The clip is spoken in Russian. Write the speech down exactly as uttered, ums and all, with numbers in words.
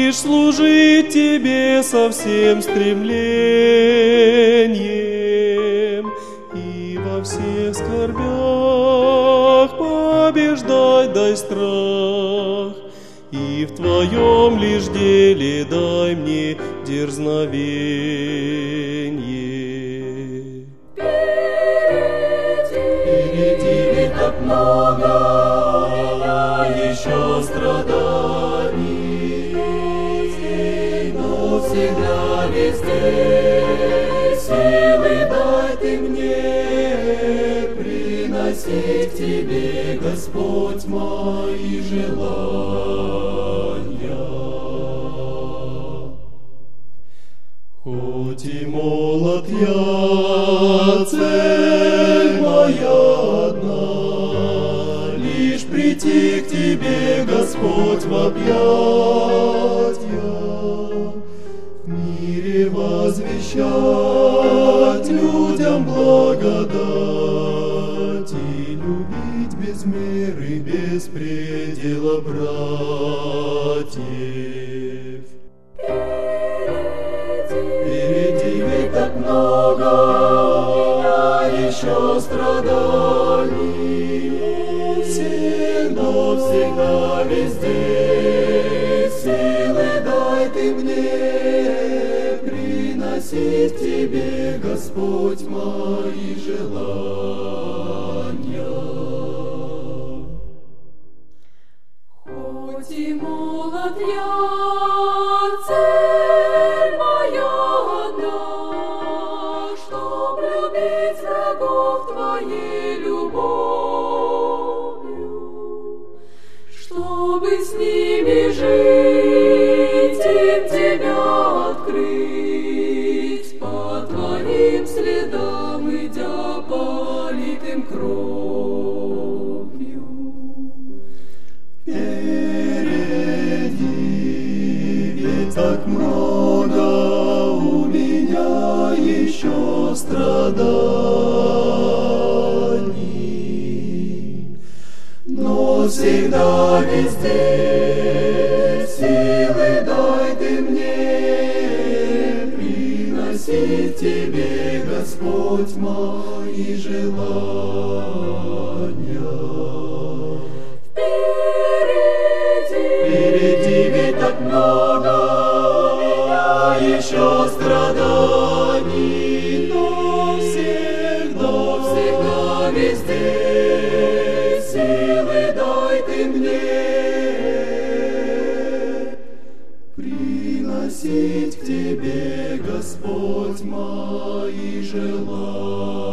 лишь служить Тебе со всем стремлением и во всех скорбях побеждать дай страх, и в Твоем лишь деле дай мне дерзновенье. Впереди так много еще страданий, но всегда везде силы дай Ты мне приносить к Тебе, Господь, мои желания. Хоть и молод я, цель моя одна, лишь прийти к Тебе, Господь, в объятья, в мире возвещать людям благодать и любить без меры, без предела братьев. Впереди ведь так много еще страданий, всегда, всегда, везде силы дай Ты мне приносить к Тебе, Господь, мои желания. Хоть и молод я, цель моя одна, чтоб любить врагов Твоей любовью, чтобы с ними жить, им Тебя открыть, по Твоим следам идя политым кровью. Впереди ведь так много у меня еще страданий, но всегда везде силы дай Ты мне приносить к Тебе, Господь, мои желания. Впереди ведь так много еще страданий, но всегда, всегда, везде силы дай Ты мне приносить к Тебе, Господь, мои желания.